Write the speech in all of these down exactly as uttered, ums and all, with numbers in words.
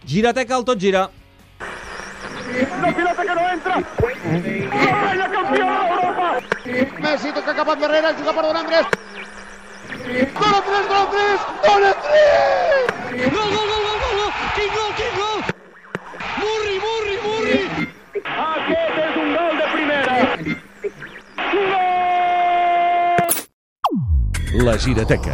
Girateca, el tot gira. La pilota que no entra. Vaya campió d'Europa. Messi toca cap endarrere, juga per Don Andrés. Don Andrés, Don Andrés, Don Andrés! Gol, gol, gol, gol, gol! Quin gol, quin gol! Murri, Murri, Murri! Aquest és un gol de primera. Gol! La Girateca.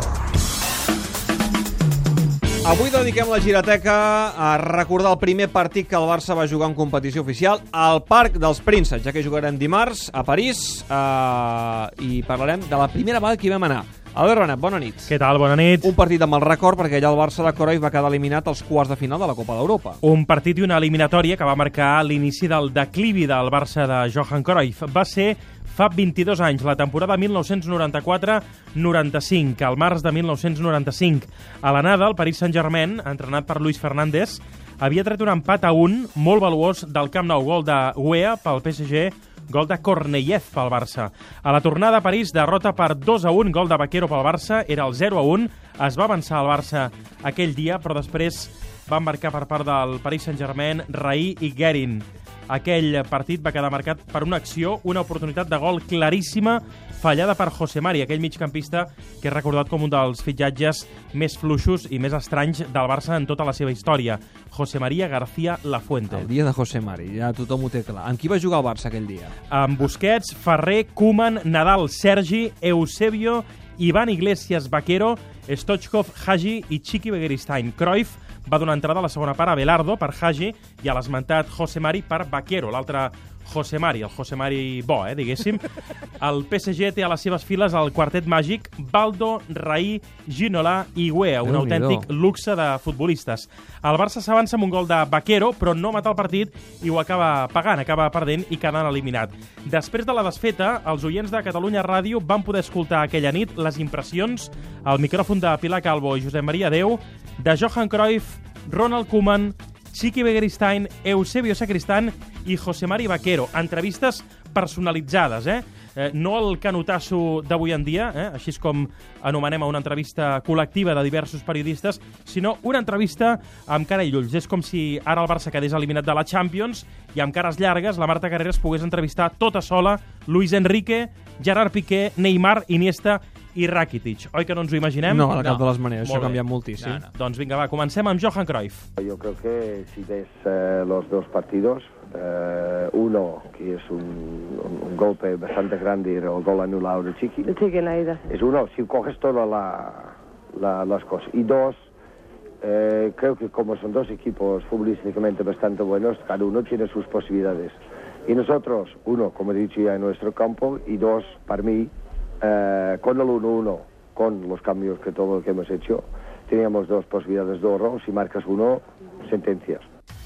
Avui dediquem la Girateca a recordar el primer partit que el Barça va jugar en competició oficial al Parc dels Prínceps, ja que jugarem dimarts a París, eh, i parlarem de la primera vegada que hi vam anar. Albert Benet, bona nit. Què tal? Bona nit. Un partit amb el record, perquè allà el Barça de Cruyff va quedar eliminat als quarts de final de la Copa d'Europa. Un partit i una eliminatòria que va marcar l'inici del declivi del Barça de Johan Cruyff. Va ser fa vint-i-dos anys, la temporada mil nou-cents noranta-quatre noranta-cinc, al març de mil nou-cents noranta-cinc. A l'anada, el Paris Saint-Germain, entrenat per Luis Fernández, havia tret un empat a un molt valuós del Camp Nou, gol de Weah pel P S G, gol de Korneyev pel Barça. A la tornada a París, derrota per dos a un, gol de Baquero pel Barça, era el zero a un, es va avançar el Barça aquell dia, però després van marcar per part del Paris Saint-Germain Raí i Guerin. Aquell partit va quedar marcat per una acció, una oportunitat de gol claríssima, fallada per José Mari, aquell migcampista que és recordat com un dels fitxatges més fluixos i més estranys del Barça en tota la seva història. José María García Lafuente. El dia de José Mari, ja tothom ho té clar. Amb qui va jugar el Barça aquell dia? Amb Busquets, Ferrer, Koeman, Nadal, Sergi, Eusebio, Iván Iglesias, Baquero, Stoichkov, Hagi i Chiqui Begiristain. Cruyff va donar entrada a la segona part a Belardo per Hagi i a l'esmentat José Mari per Baquero, l'altre José Mari, el José Mari bo, eh, diguéssim. El P S G té a les seves files el quartet màgic Baldo, Raí, Ginola i Weah, un autèntic luxe de futbolistes. El Barça s'avança amb un gol de Baquero, però no mata el partit i ho acaba pagant, acaba perdent i quedant eliminat. Després de la desfeta, els oients de Catalunya Ràdio van poder escoltar aquella nit les impressions al micròfon de Pilar Calvo i Josep Maria Deu de Johan Cruyff, Ronald Koeman, Chiqui Begiristain, Eusebio Sacristán i José Mari Baquero. Entrevistes personalitzades, eh? eh no el canotasso d'avui en dia, eh? així és com anomenem a una entrevista col·lectiva de diversos periodistes, sinó una entrevista amb cara i ulls. És com si ara el Barça quedés eliminat de la Champions i amb cares llargues la Marta Carreras pogués entrevistar tota sola Luis Enrique, Gerard Piqué, Neymar, Iniesta i Rakitic. Oi que no ens ho imaginem? No, a cap de les maneres, això ha canviat moltíssim. No, no. Doncs vinga, va, comencem amb Johan Cruyff. Yo creo que si ves eh, los dos partidos, eh, uno que es un, un, un golpe bastante grande, el gol anulado de Chiqui. De Chiqui en la ida. Es uno, si coges todas la, la, las cosas. Y dos, eh, creo que como son dos equipos futbolísticamente bastante buenos, cada uno tiene sus posibilidades. Y nosotros, uno, como he dicho ya, en nuestro campo, y dos, para mí, Eh, con el uno uno, con los cambios que todo lo que hemos hecho, teníamos dos posibilidades de oro. Si marcas uno, sentencias.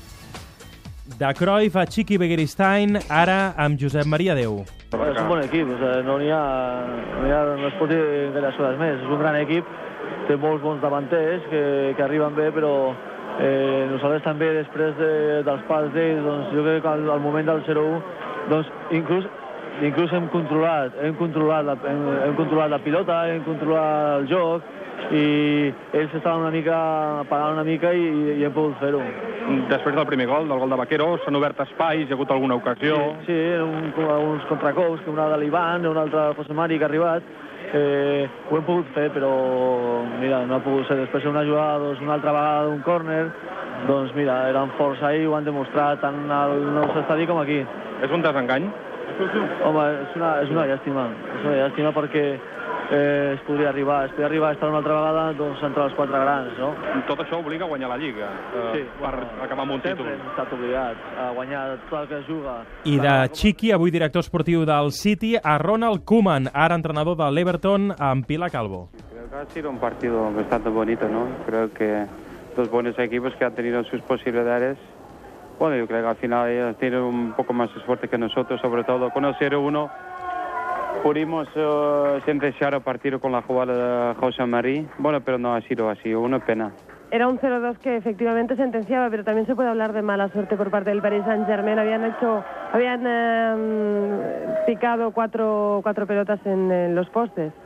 De Cruyff a Chiqui Begiristain, ara amb Josep Maria Deu. És un bon equip, o sigui, no n'hi ha, no, hi ha, no es pot dir gaire coses més. És un gran equip, té molts bons davanters que, que arriben bé, però eh, nosaltres també, després de, dels pals d'ells, doncs, jo crec que al, al moment del zero u, doncs, inclús Inclús hem controlat, hem controlat, la, hem, hem controlat la pilota, hem controlat el joc i ells estaven una mica, pagant una mica i, i hem pogut fer-ho. Després del primer gol, del gol de Baquero, s'han obert espais, hi ha hagut alguna ocasió? Sí, sí un, uns contracops, que una de l'Ivan, una altra de José Mari que ha arribat, eh, ho hem pogut fer, però mira, no ha pogut ser. Després una jugada, doncs, una altra vegada d'un córner, doncs mira, eren forts ahir, ho han demostrat tant al nostre estadi com aquí. És un desengany? Home, és una, és una llàstima, és una llàstima perquè eh, es podria arribar, es podria arribar a estar una altra vegada doncs, entre els quatre grans, no? Tot això obliga a guanyar la Lliga, eh, sí, per bueno, acabar amb un títol. Sempre hem estat obligats a guanyar tot el que es juga. I de Chiqui, avui director esportiu del City, a Ronald Koeman, ara entrenador de l'Everton, amb Pilar Calvo. Creo que ha sido un partido bastante bonito, ¿no? Creo que dos buenos equipos que han tenido sus posibilidades. Bueno, yo creo que al final ellos tienen un poco más de suerte que nosotros, sobre todo con el cero uno. Pudimos uh, sentenciar el partido con la jugada de José Mari, bueno, pero no ha sido así, una pena. Era un cero dos que efectivamente sentenciaba, pero también se puede hablar de mala suerte por parte del Paris Saint-Germain. Habían hecho, habían eh, picado cuatro, cuatro pelotas en, en los postes.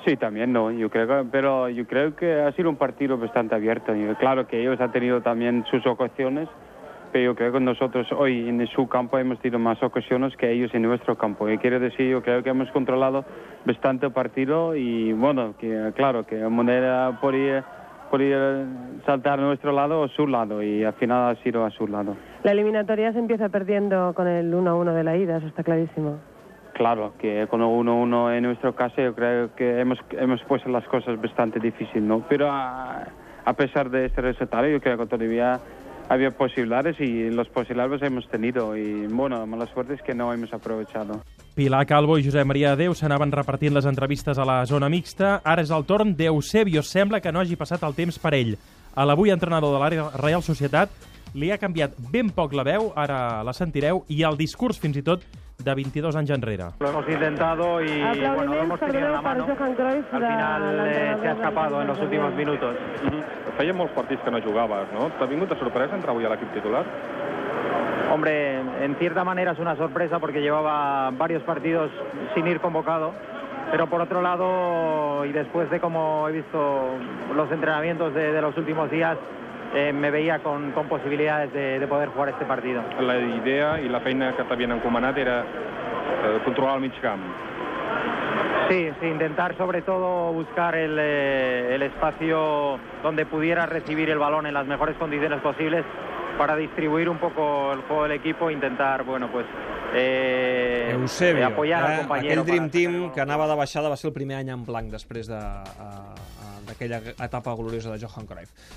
Sí, también, no. Yo creo que, pero yo creo que ha sido un partido bastante abierto. Y claro que ellos han tenido también sus ocasiones, pero yo creo que nosotros hoy en su campo hemos tenido más ocasiones que ellos en nuestro campo. Y quiero decir, yo creo que hemos controlado bastante el partido y bueno, que claro, que Monera podía, podía saltar a nuestro lado o a su lado y al final ha sido a su lado. La eliminatoria se empieza perdiendo con el uno a uno de la ida, eso está clarísimo. Claro, que con el uno a uno en nuestro caso yo creo que hemos, hemos puesto las cosas bastante difíciles, ¿no? Pero a, a pesar de este resultado yo creo que todavía había posibilidades y los posibilidades hemos tenido y bueno, la mala suerte es que no hemos aprovechado. Pilar Calvo i Josep Maria Déu s'anaven repartint les entrevistes a la zona mixta. Ara és el torn d'Eusebio. Sembla que no hagi passat el temps per ell. A l'avui entrenador de la Real Societat li ha canviat ben poc la veu, ara la sentireu, i el discurs fins i tot de veintidós anys enrere. Lo hemos intentado y bueno, lo hemos tenido en la mano. Al final eh, se ha escapado en los últimos minutos. Mm-hmm. Feia molts partits que no jugaves, ¿no? ¿T'ha vingut de sorpresa entrar avui a l'equip titular? Hombre, en cierta manera es una sorpresa porque llevaba varios partidos sin ir convocado, pero por otro lado, y después de cómo he visto los entrenamientos de, de los últimos días, eh, me veía con, con posibilidades de, de poder jugar este partido. La idea i la feina que t'havien encomanat era eh, controlar el mig camp. Sí, sí, intentar sobre todo buscar el, eh, el espacio donde pudiera recibir el balón en las mejores condiciones posibles para distribuir un poco el juego del equipo e intentar, bueno, pues eh, Eusebio, eh, apoyar eh? al compañero. Aquell Dream Team que anava de baixada va ser el primer any en blanc després d'aquella de, etapa gloriosa de Johan Cruyff.